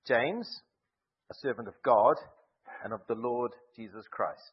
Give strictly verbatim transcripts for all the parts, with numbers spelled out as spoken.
James, a servant of God and of the Lord Jesus Christ.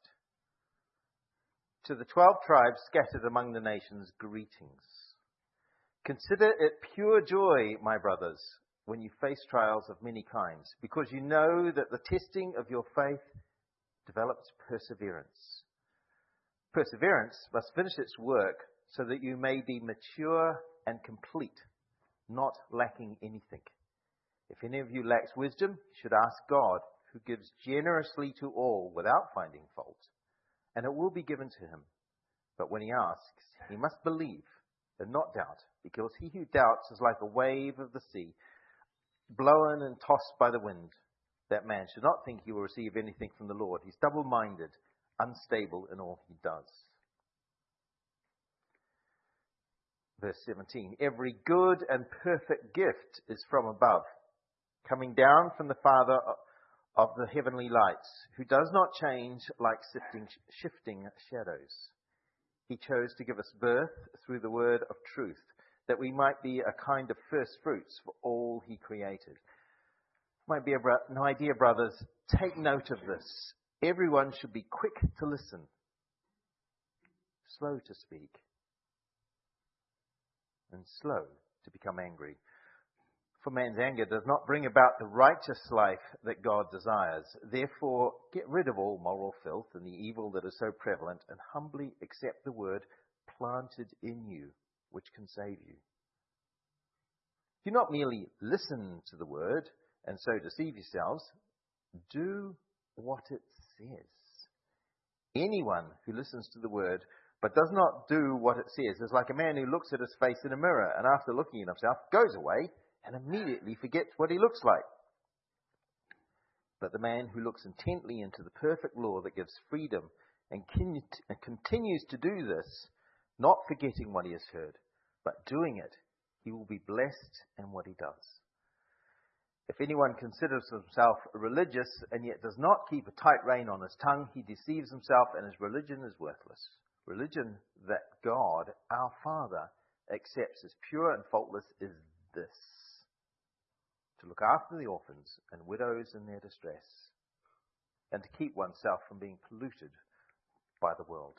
To the twelve tribes scattered among the nations, greetings. Consider it pure joy, my brothers, when you face trials of many kinds, because you know that the testing of your faith develops perseverance. Perseverance must finish its work so that you may be mature and complete, not lacking anything. If any of you lacks wisdom, you should ask God, who gives generously to all without finding fault, and it will be given to him. But when he asks, he must believe and not doubt, because he who doubts is like a wave of the sea, blown and tossed by the wind. That man should not think he will receive anything from the Lord. He's double-minded, unstable in all he does. Verse seventeen, every good and perfect gift is from above, coming down from the Father of the heavenly lights, who does not change like shifting, shifting shadows. He chose to give us birth through the word of truth, that we might be a kind of first fruits for all he created. My dear, bro- my dear brothers, take note of this. Everyone should be quick to listen, slow to speak, and slow to become angry. For man's anger does not bring about the righteous life that God desires. Therefore, get rid of all moral filth and the evil that is so prevalent, and humbly accept the word planted in you, which can save you. Do not merely listen to the word and so deceive yourselves. Do what it says. Anyone who listens to the word but does not do what it says is like a man who looks at his face in a mirror and after looking at himself goes away and immediately forgets what he looks like. But the man who looks intently into the perfect law that gives freedom and continues to do this, not forgetting what he has heard, but doing it, he will be blessed in what he does. If anyone considers himself religious and yet does not keep a tight rein on his tongue, he deceives himself and his religion is worthless. Religion that God, our Father, accepts as pure and faultless is this: to look after the orphans and widows in their distress, and to keep oneself from being polluted by the world.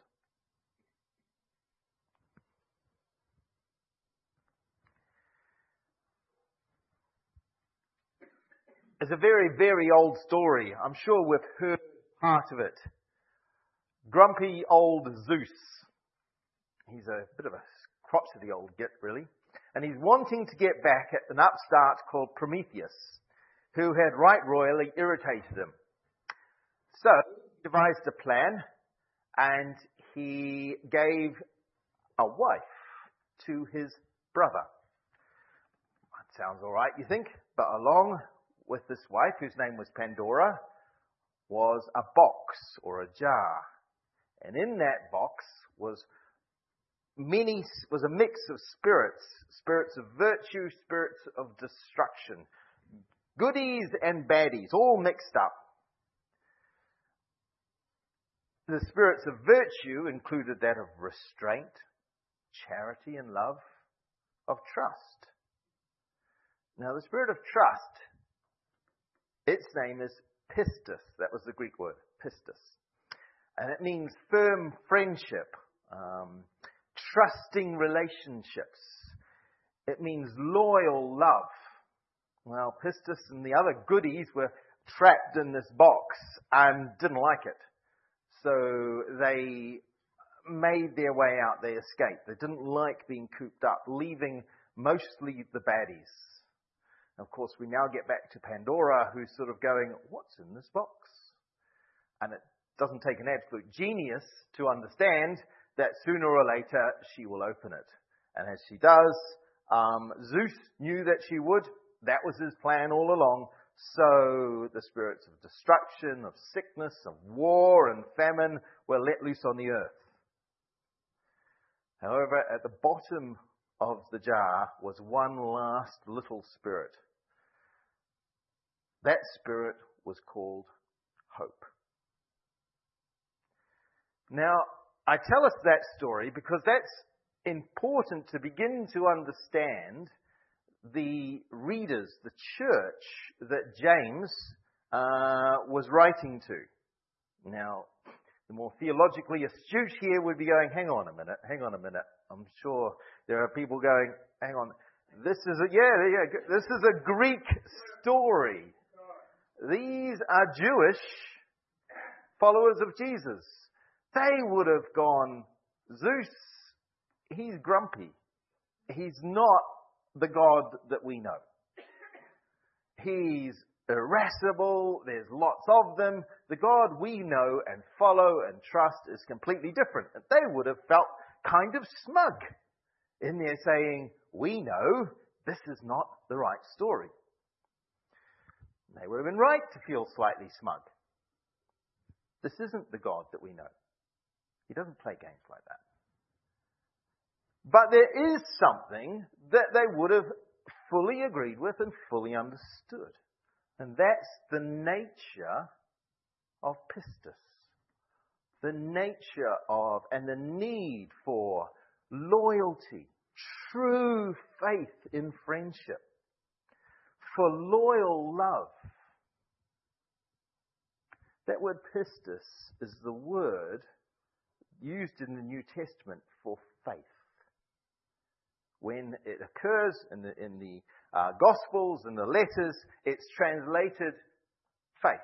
It's a very, very old story. I'm sure we've heard part of it. Grumpy old Zeus. He's a bit of a crotchety old git, really. And he's wanting to get back at an upstart called Prometheus, who had right royally irritated him. So he devised a plan, and he gave a wife to his brother. That sounds all right, you think? But along with this wife, whose name was Pandora, was a box or a jar. And in that box was many was a mix of spirits, spirits of virtue, spirits of destruction, goodies and baddies, all mixed up. The spirits of virtue included that of restraint, charity and love, of trust. Now the spirit of trust, its name is pistis. That was the Greek word, pistis. And it means firm friendship, um, trusting relationships. It means loyal love. Well, pistis and the other goodies were trapped in this box and didn't like it. So they made their way out. They escaped. They didn't like being cooped up, leaving mostly the baddies. Of course, we now get back to Pandora, who's sort of going, what's in this box? And it doesn't take an absolute genius to understand that sooner or later she will open it. And as she does, um, Zeus knew that she would. That was his plan all along. So the spirits of destruction, of sickness, of war and famine were let loose on the earth. However, at the bottom of the jar was one last little spirit. That spirit was called hope. Now, I tell us that story because that's important to begin to understand the readers, the church that James uh, was writing to. Now, the more theologically astute here would be going, hang on a minute, hang on a minute. I'm sure there are people going, hang on, this is a, yeah, yeah, this is a Greek story. These are Jewish followers of Jesus. They would have gone, Zeus, he's grumpy. He's not the God that we know. He's irascible. There's lots of them. The God we know and follow and trust is completely different. And they would have felt kind of smug in there saying, we know this is not the right story. They would have been right to feel slightly smug. This isn't the God that we know. He doesn't play games like that. But there is something that they would have fully agreed with and fully understood. And that's the nature of pistis. The nature of and the need for loyalty, true faith in friendship, for loyal love. That word pistis is the word used in the New Testament for faith. When it occurs in the, in the uh, Gospels and the letters, it's translated faith.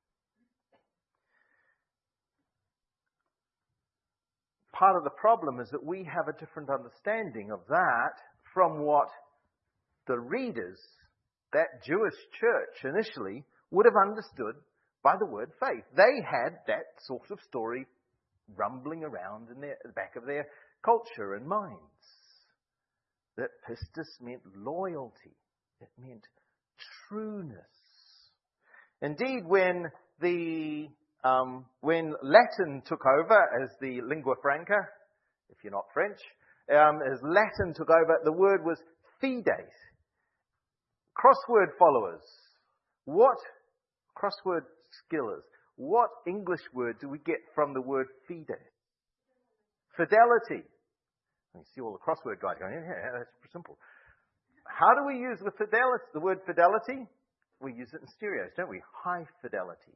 Part of the problem is that we have a different understanding of that from what the readers, that Jewish church initially, would have understood by the word faith. They had that sort of story rumbling around in their, the back of their culture and minds. That pistis meant loyalty. It meant trueness. Indeed, when the um, when Latin took over as the lingua franca, if you're not French, um, as Latin took over, the word was fides. Crossword followers. What crossword skillers? What English word do we get from the word fides? Fidelity. You see all the crossword guys going, yeah, that's simple. How do we use the fidelity, the word fidelity? We use it in stereos, don't we? High fidelity.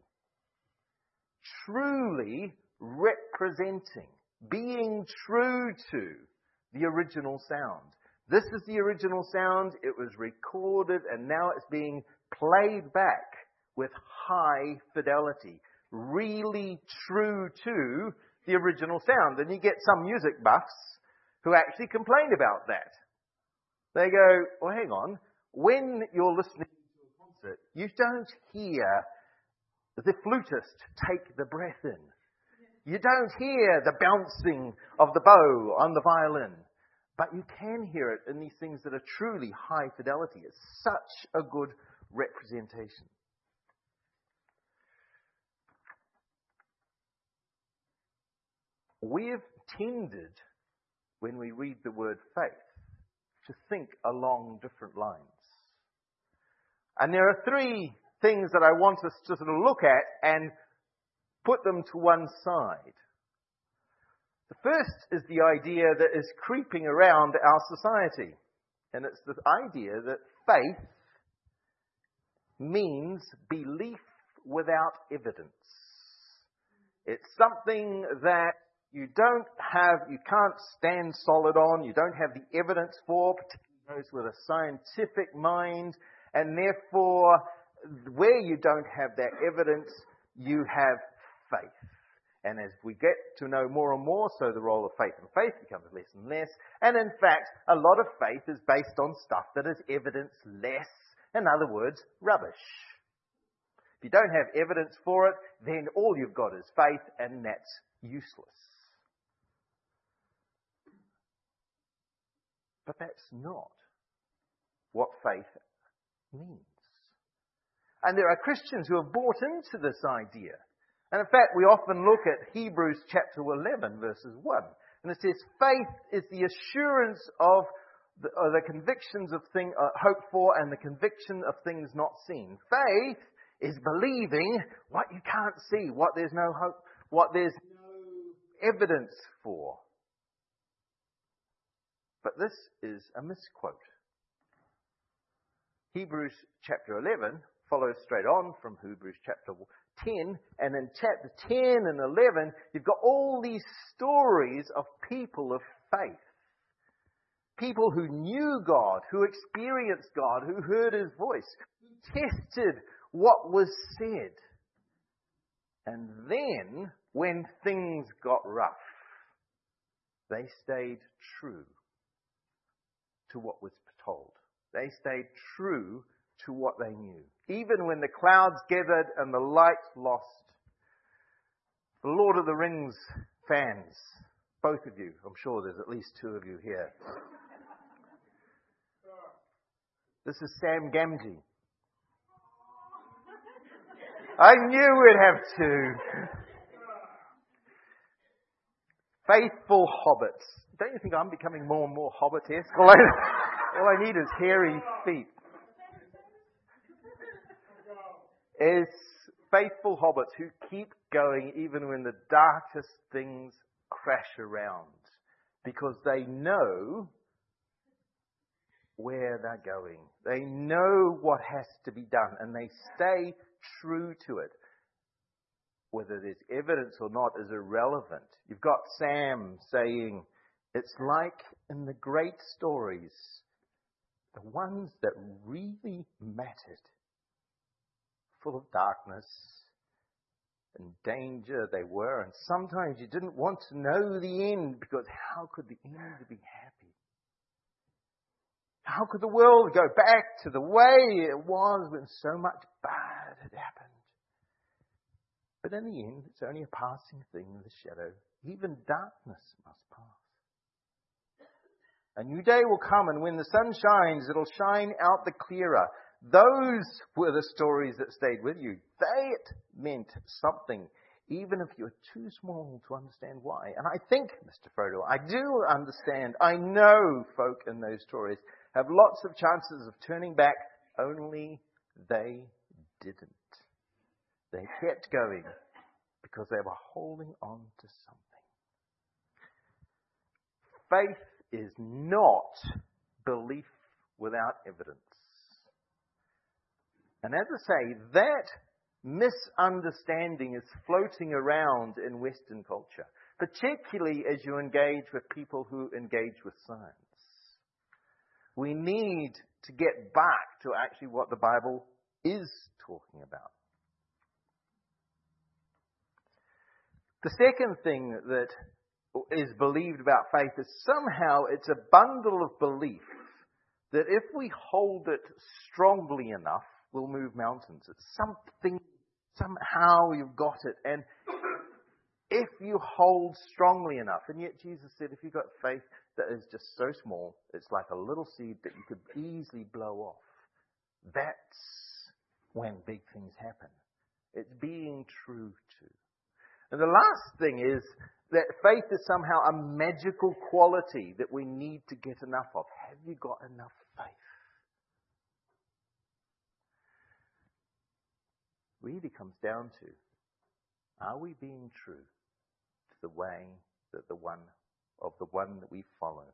Truly representing, being true to the original sound. This is the original sound. It was recorded and now it's being played back with high fidelity. Really true to the original sound. And you get some music buffs who actually complain about that. They go, well, hang on. When you're listening to a concert, you don't hear the flutist take the breath in. You don't hear the bouncing of the bow on the violin. But you can hear it in these things that are truly high fidelity. It's such a good representation. We've tended, when we read the word faith, to think along different lines. And there are three things that I want us to sort of look at and put them to one side. The first is the idea that is creeping around our society. And it's the idea that faith means belief without evidence. It's something that you don't have, you can't stand solid on, you don't have the evidence for, particularly those with a scientific mind, and therefore, where you don't have that evidence, you have faith. And as we get to know more and more, so the role of faith and faith becomes less and less. And in fact, a lot of faith is based on stuff that is evidence-less. In other words, rubbish. If you don't have evidence for it, then all you've got is faith, and that's useless. But that's not what faith means. And there are Christians who have bought into this idea. And in fact, we often look at Hebrews chapter eleven, verses one. And it says, faith is the assurance of the, or the convictions of things uh, hoped for and the conviction of things not seen. Faith is believing what you can't see, what there's no hope, what there's no evidence for. But this is a misquote. Hebrews chapter eleven follows straight on from Hebrews chapter ten, and in chapter ten and eleven, you've got all these stories of people of faith. People who knew God, who experienced God, who heard His voice, who tested what was said. And then, when things got rough, they stayed true to what was told. They stayed true to what they knew. Even when the clouds gathered and the light lost. The Lord of the Rings fans, both of you, I'm sure there's at least two of you here. This is Sam Gamgee. I knew we'd have two. Faithful hobbits. Don't you think I'm becoming more and more hobbit-esque? All I, all I need is hairy feet. Is faithful hobbits who keep going even when the darkest things crash around. Because they know where they're going. They know what has to be done. And they stay true to it. Whether there's evidence or not is irrelevant. You've got Sam saying, it's like in the great stories, the ones that really mattered, full of darkness and danger they were, and sometimes you didn't want to know the end, because how could the end be happy? How could the world go back to the way it was when so much bad had happened? But in the end, it's only a passing thing in the shadow. Even darkness must pass. A new day will come, and when the sun shines, it'll shine out the clearer. Those were the stories that stayed with you. That meant something, even if you're too small to understand why. And I think, Mister Frodo, I do understand. I know folk in those stories have lots of chances of turning back, only they didn't. They kept going because they were holding on to something. Faith is not belief without evidence. And as I say, that misunderstanding is floating around in Western culture, particularly as you engage with people who engage with science. We need to get back to actually what the Bible is talking about. The second thing that is believed about faith is somehow it's a bundle of belief that if we hold it strongly enough, we'll move mountains. It's something, somehow you've got it. And if you hold strongly enough, and yet Jesus said if you've got faith that is just so small, it's like a little seed that you could easily blow off. That's when big things happen. It's being true to. And the last thing is that faith is somehow a magical quality that we need to get enough of. Have you got enough faith? Really comes down to, are we being true to the way that the one of the one that we follow?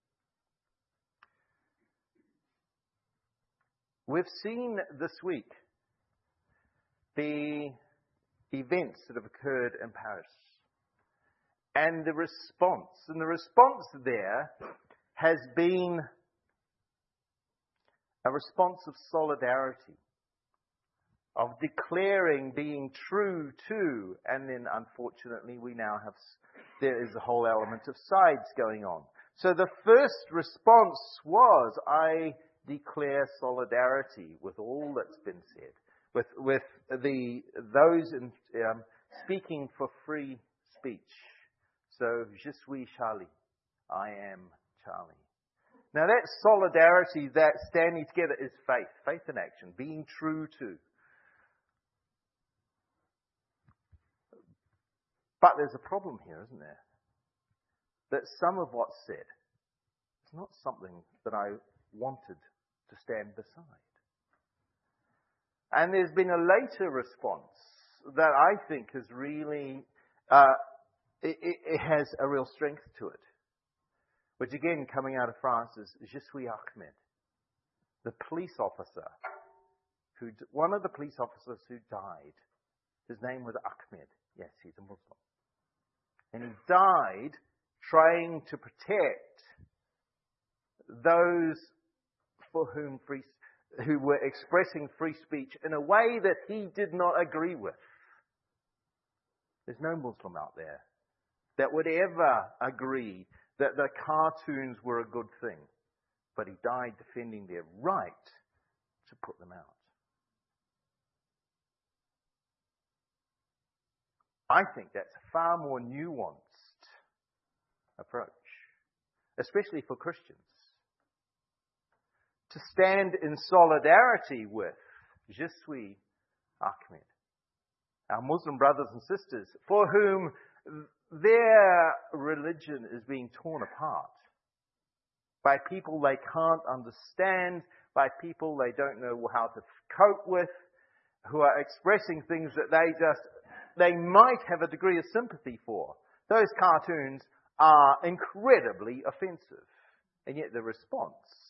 We've seen this week the events that have occurred in Paris and the response. And the response there has been a response of solidarity, of declaring being true to, and then unfortunately we now have, there is a whole element of sides going on. So the first response was, I declare solidarity with all that's been said, with with the those in, um, speaking for free speech. So, je suis Charlie, I am Charlie. Now that solidarity, that standing together is faith, faith in action, being true to. But there's a problem here, isn't there? That some of what's said is not something that I wanted to stand beside. And there's been a later response that I think is really, uh, it, it, it has a real strength to it. Which again, coming out of France, is Je suis Ahmed. the police officer, who one of the police officers who died. His name was Ahmed. Yes, he's a Muslim. And he died trying to protect those for whom free, who were expressing free speech in a way that he did not agree with. There's no Muslim out there that would ever agree that the cartoons were a good thing. But he died defending their right to put them out. I think that's a far more nuanced approach, especially for Christians. To stand in solidarity with Je suis Ahmed, our Muslim brothers and sisters, for whom their religion is being torn apart by people they can't understand, by people they don't know how to cope with, who are expressing things that they just, they might have a degree of sympathy for. Those cartoons are incredibly offensive. And yet the response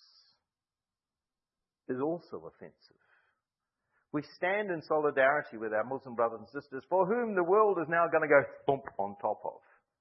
is also offensive. We stand in solidarity with our Muslim brothers and sisters for whom the world is now going to go thump on top of.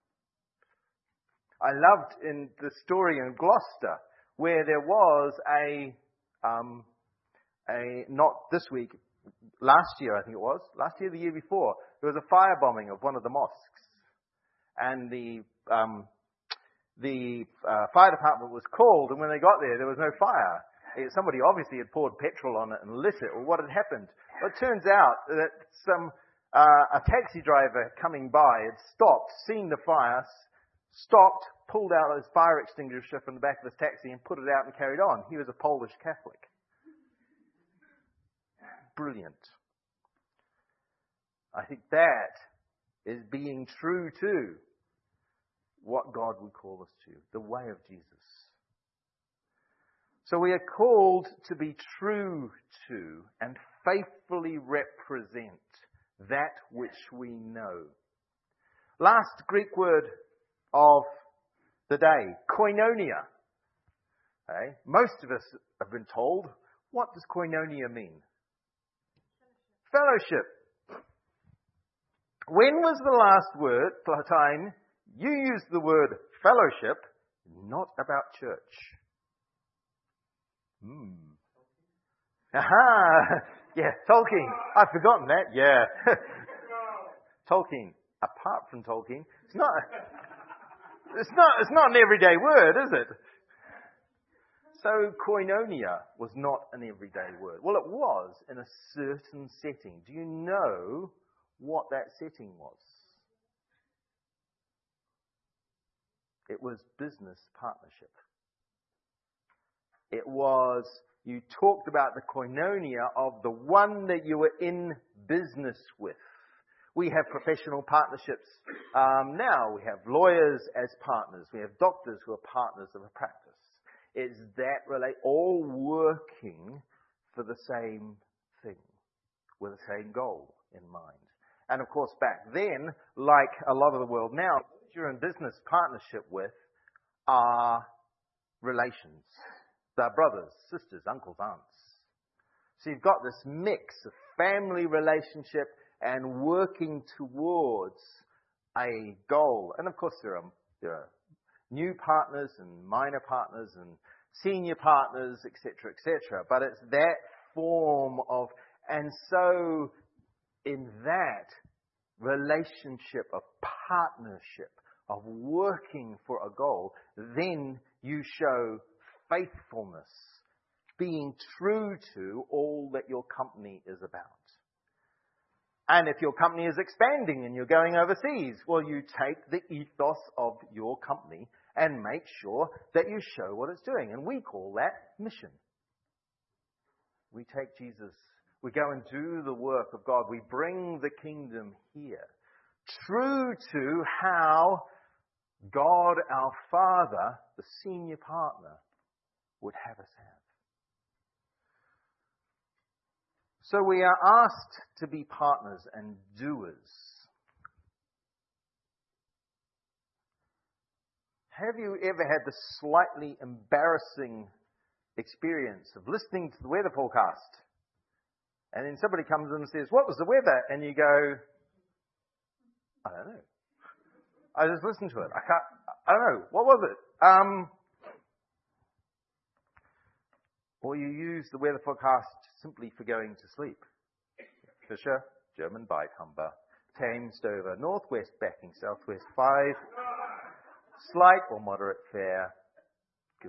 I loved in the story in Gloucester where there was a, um, a not this week, last year I think it was, last year, the year before, there was a firebombing of one of the mosques. And the um, the uh, fire department was called, and when they got there, there was no fire. Somebody obviously had poured petrol on it and lit it, or what had happened. Well, it turns out that some uh, a taxi driver coming by had stopped, seen the fire, stopped, pulled out his fire extinguisher from the back of his taxi and put it out and carried on. He was a Polish Catholic. Brilliant. I think that is being true to what God would call us to, the way of Jesus. So we are called to be true to and faithfully represent that which we know. Last Greek word of the day, koinonia. Okay? Most of us have been told, what does koinonia mean? Fellowship. When was the last word, time you used the word fellowship, not about church? Hmm. Aha! Yeah, Tolkien. I've forgotten that. Yeah. Tolkien. Apart from Tolkien, it's not. It's not. It's not an everyday word, is it? So koinonia was not an everyday word. Well, it was in a certain setting. Do you know what that setting was? It was business partnership. It was, you talked about the koinonia of the one that you were in business with. We have professional partnerships um, now. We have lawyers as partners. We have doctors who are partners of a practice. It's that relate, all working for the same thing, with the same goal in mind. And of course, back then, like a lot of the world now, what you're in business partnership with are relations. They're brothers, sisters, uncles, aunts. So you've got this mix of family relationship and working towards a goal. And of course, there are, there are new partners and minor partners and senior partners, et cetera, et cetera. But it's that form of, and so in that relationship of partnership, of working for a goal, then you show faithfulness, being true to all that your company is about. And if your company is expanding and you're going overseas, well, you take the ethos of your company and make sure that you show what it's doing. And we call that mission. We take Jesus, we go and do the work of God. We bring the kingdom here. True to how God, our Father, the senior partner, would have us have. So we are asked to be partners and doers. Have you ever had the slightly embarrassing experience of listening to the weather forecast. And then somebody comes in and says, what was the weather? And you go, I don't know. I just listened to it. I can't, I don't know. What was it? Um, or you use the weather forecast simply for going to sleep. Fisher, German bike Humber, Thames, Dover, northwest backing, southwest five, slight or moderate fare, good.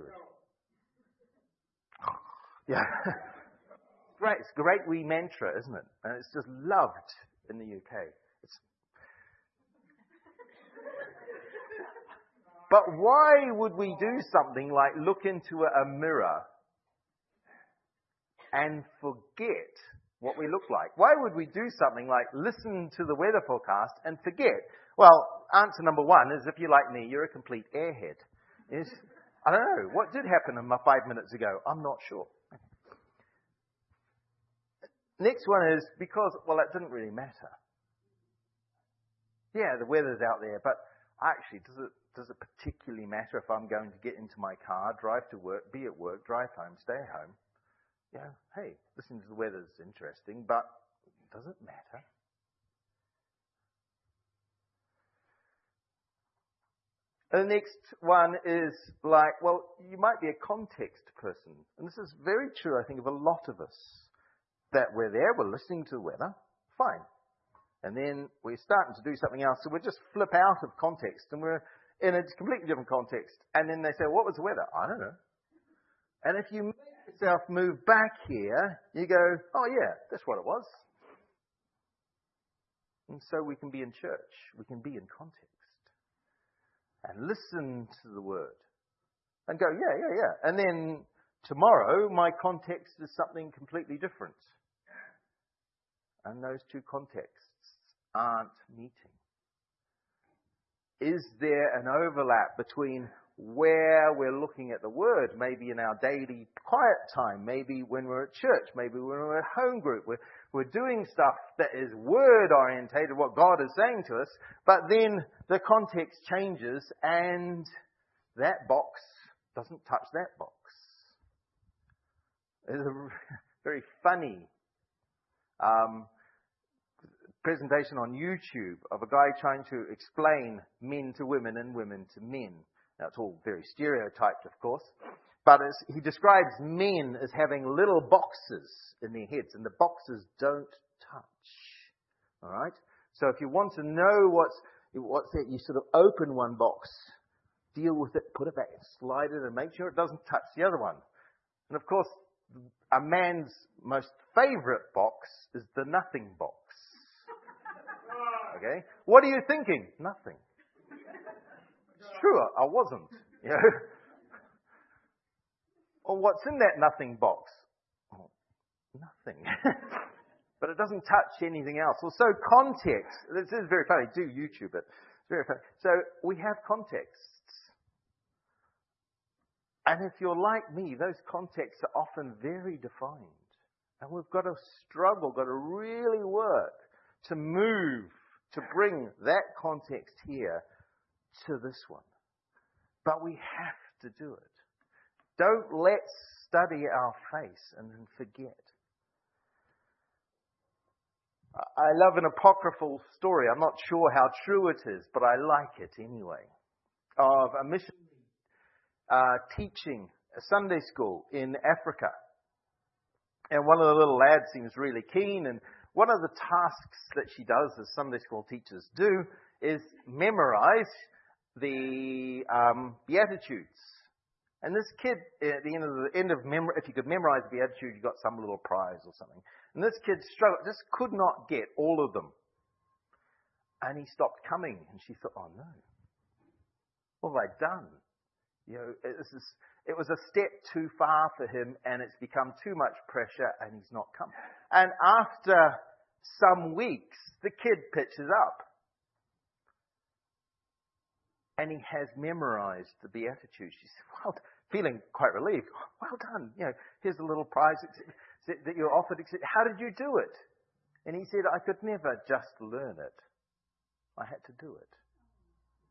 Yeah. Great. It's a great wee mantra, isn't it? And it's just loved in the U K. It's... But why would we do something like look into a mirror and forget what we look like? Why would we do something like listen to the weather forecast and forget? Well, answer number one is, if you're like me, you're a complete airhead. Yes? I don't know. What did happen in my five minutes ago? I'm not sure. Next one is because, well, it didn't really matter. Yeah, the weather's out there, but actually, does it does it particularly matter if I'm going to get into my car, drive to work, be at work, drive home, stay home? Yeah, hey, listening to the weather's interesting, but does it matter? And the next one is like, well, you might be a context person. And this is very true, I think, of a lot of us. That we're there, we're listening to the weather, fine. And then we're starting to do something else, so we just flip out of context, and we're in a completely different context. And then they say, what was the weather? I don't know. And if you make yourself move back here, you go, oh yeah, that's what it was. And so we can be in church, we can be in context, and listen to the word, and go, yeah, yeah, yeah. And then tomorrow, my context is something completely different. And those two contexts aren't meeting. Is there an overlap between where we're looking at the Word, maybe in our daily quiet time, maybe when we're at church, maybe when we're at home group, we're, we're doing stuff that is Word-orientated, what God is saying to us, but then the context changes and that box doesn't touch that box. It's a very funny um, presentation on YouTube of a guy trying to explain men to women and women to men. Now, it's all very stereotyped, of course, but as he describes men as having little boxes in their heads, and the boxes don't touch. All right? So if you want to know what's what's that, you sort of open one box, deal with it, put it back, slide it, and make sure it doesn't touch the other one. And of course, a man's most favorite box is the nothing box. Okay? What are you thinking? Nothing. It's true, I wasn't. You know? Or what's in that nothing box? Oh, nothing. But it doesn't touch anything else. Well, so context. This is very funny. Do YouTube it. It's very funny. So we have contexts. And if you're like me, those contexts are often very defined. And we've got to struggle, got to really work to move, to bring that context here to this one. But we have to do it. Don't let's study our face and then forget. I love an apocryphal story. I'm not sure how true it is, but I like it anyway. Of a mission Uh, teaching a Sunday school in Africa. And one of the little lads seems really keen, and one of the tasks that she does, as Sunday school teachers do, is memorize the um, Beatitudes. And this kid, at the end of the end of mem- if you could memorize the Beatitudes, you got some little prize or something. And this kid struggled, just could not get all of them. And he stopped coming, and she thought, oh no, what have I done? You know, this is, it was a step too far for him, and it's become too much pressure, and he's not come. And after some weeks, the kid pitches up. And he has memorized the Beatitudes. She said, well, feeling quite relieved. Well done. You know, here's a little prize that you're offered. How did you do it? And he said, I could never just learn it. I had to do it.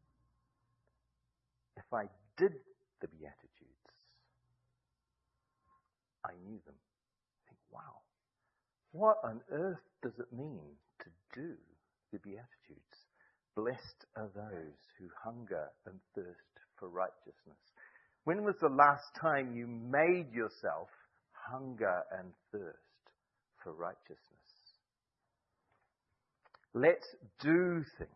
If I did the Beatitudes, I knew them. I think, wow, what on earth does it mean to do the Beatitudes? Blessed are those who hunger and thirst for righteousness. When was the last time you made yourself hunger and thirst for righteousness? Let's do things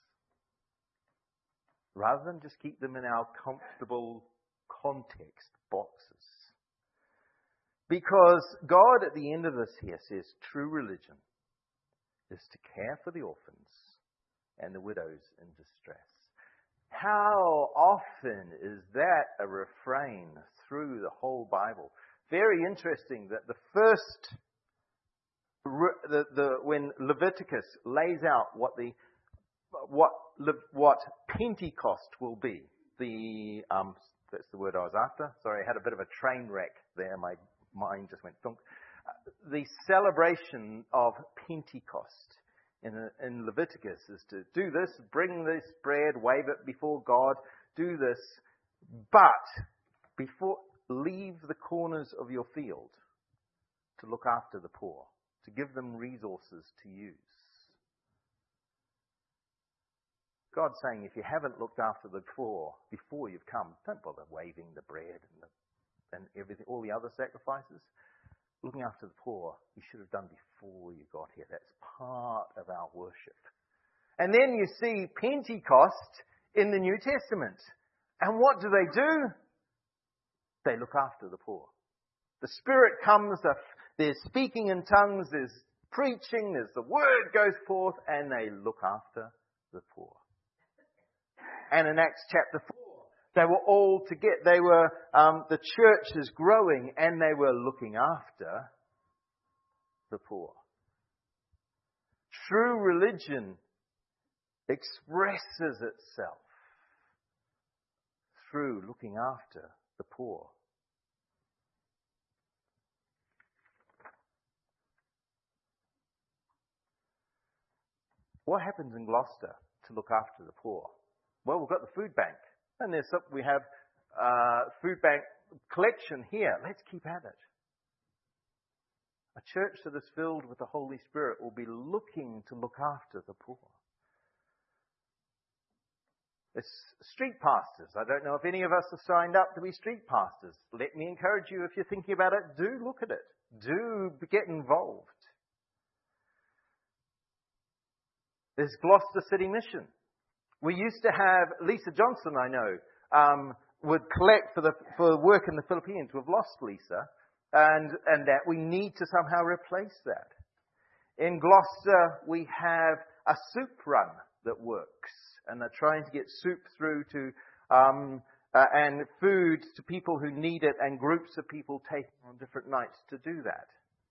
rather than just keep them in our comfortable context boxes. Because God at the end of this here says true religion is to care for the orphans and the widows in distress. How often is that a refrain through the whole Bible? Very interesting that the first, the, the, when Leviticus lays out what the what what Pentecost will be, the um, that's the word I was after. Sorry, I had a bit of a train wreck there. My mind just went thunk. The celebration of Pentecost in, in Leviticus is to do this, bring this bread, wave it before God, do this, but before leave the corners of your field to look after the poor, to give them resources to use. God's saying, if you haven't looked after the poor before you've come, don't bother waving the bread and, the, and everything, all the other sacrifices. Looking after the poor, you should have done before you got here. That's part of our worship. And then you see Pentecost in the New Testament. And what do they do? They look after the poor. The Spirit comes, there's speaking in tongues, there's preaching, there's the word goes forth, and they look after the poor. And in Acts chapter four, they were all together. They were, um, the church is growing, and they were looking after the poor. True religion expresses itself through looking after the poor. What happens in Gloucester to look after the poor? Well, we've got the food bank, and there's some, we have uh, food bank collection here. Let's keep at it. A church that is filled with the Holy Spirit will be looking to look after the poor. It's street pastors. I don't know if any of us are signed up to be street pastors. Let me encourage you, if you're thinking about it, do look at it. Do get involved. There's Gloucester City Mission. We used to have, Lisa Johnson, I know, um, would collect for the for work in the Philippines. We've lost Lisa, and, and that we need to somehow replace that. In Gloucester, we have a soup run that works, and they're trying to get soup through to um, uh, and food to people who need it, and groups of people taking on different nights to do that.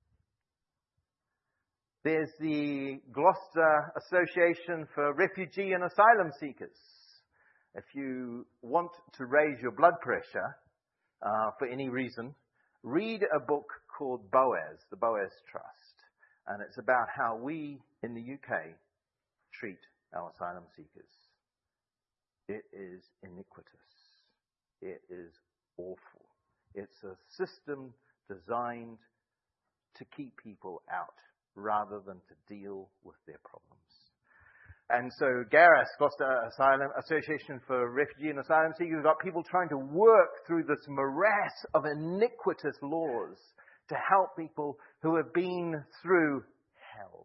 There's the Gloucester Association for Refugee and Asylum Seekers. If you want to raise your blood pressure uh, for any reason, read a book called Boaz, the Boaz Trust. And it's about how we in the U K treat our asylum seekers. It is iniquitous. It is awful. It's a system designed to keep people out, rather than to deal with their problems. And so Gareth, Gloucester Asylum Association for Refugee and Asylum Seekers, we've got people trying to work through this morass of iniquitous laws to help people who have been through hell.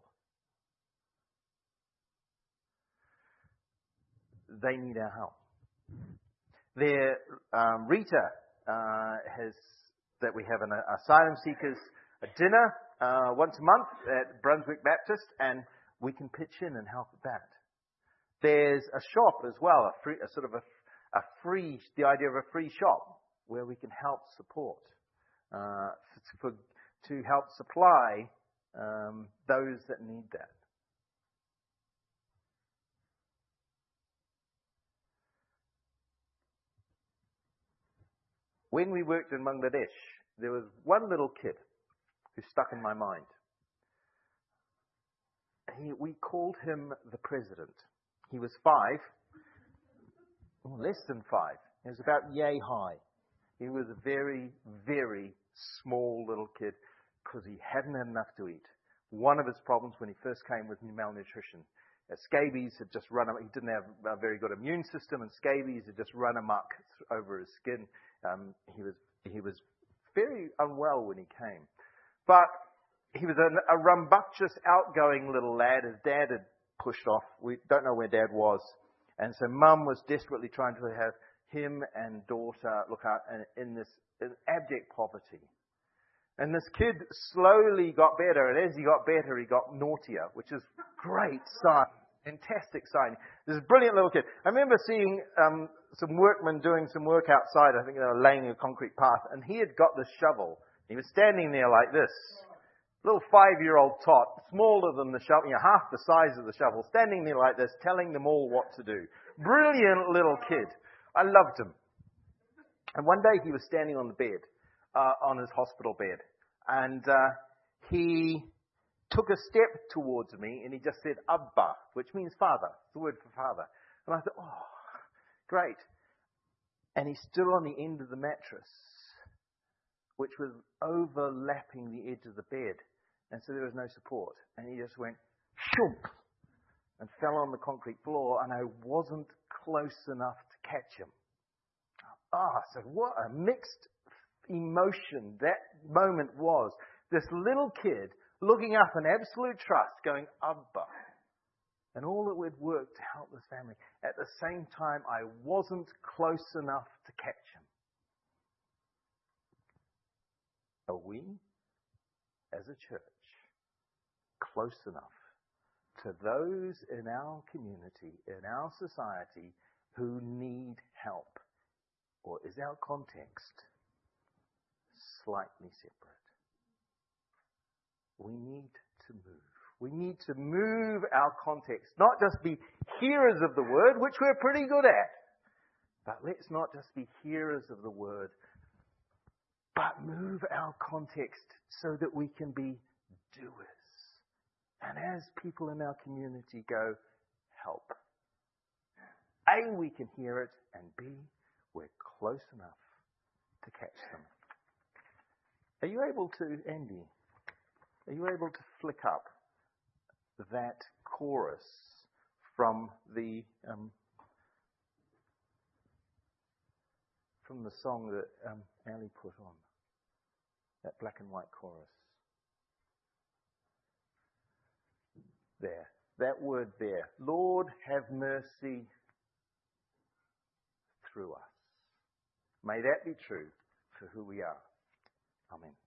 They need our help. Their um, Rita uh, has that we have an uh, asylum seekers a dinner Uh, once a month at Brunswick Baptist, and we can pitch in and help with that. There's a shop as well, a, free, a sort of a, a free, the idea of a free shop where we can help support, uh, for, to help supply um, those that need that. When we worked in Bangladesh, there was one little kid who stuck in my mind. He, we called him the President. He was five, oh, less than five. He was about yay high. He was very, very small little kid, because he hadn't had enough to eat. One of his problems when he first came was malnutrition. Uh, scabies had just run, he didn't have a very good immune system, and scabies had just run amok over his skin. Um, he was he was very unwell when he came. But he was a, a rambunctious, outgoing little lad. His dad had pushed off. We don't know where Dad was. And so Mum was desperately trying to have him and daughter look out in this in abject poverty. And this kid slowly got better, and as he got better, he got naughtier, which is great sign, fantastic sign. This brilliant little kid. I remember seeing um, some workmen doing some work outside. I think they were laying a concrete path, and he had got the shovel. He was standing there like this. Little five-year-old tot, smaller than the shovel, you know, half the size of the shovel, standing there like this, telling them all what to do. Brilliant little kid. I loved him. And one day he was standing on the bed, uh, on his hospital bed, and uh, he took a step towards me, and he just said, Abba, which means father, the word for father. And I thought, oh, great. And he stood on the end of the mattress, which was overlapping the edge of the bed. And so there was no support. And he just went, shoomp, and fell on the concrete floor, and I wasn't close enough to catch him. Ah, so what a mixed emotion that moment was. This little kid looking up in absolute trust, going, Abba. And all that would work to help this family. At the same time, I wasn't close enough to catch him. Are we, as a church, close enough to those in our community, in our society, who need help? Or is our context slightly separate? We need to move. We need to move our context, not just be hearers of the word, which we're pretty good at, but let's not just be hearers of the word, but move our context so that we can be doers. And as people in our community go, help. A, we can hear it, and B, we're close enough to catch them. Are you able to, Andy, are you able to flick up that chorus from the um, from the song that um, Ali put on? That black and white chorus. There. That word there. Lord, have mercy through us. May that be true for who we are. Amen.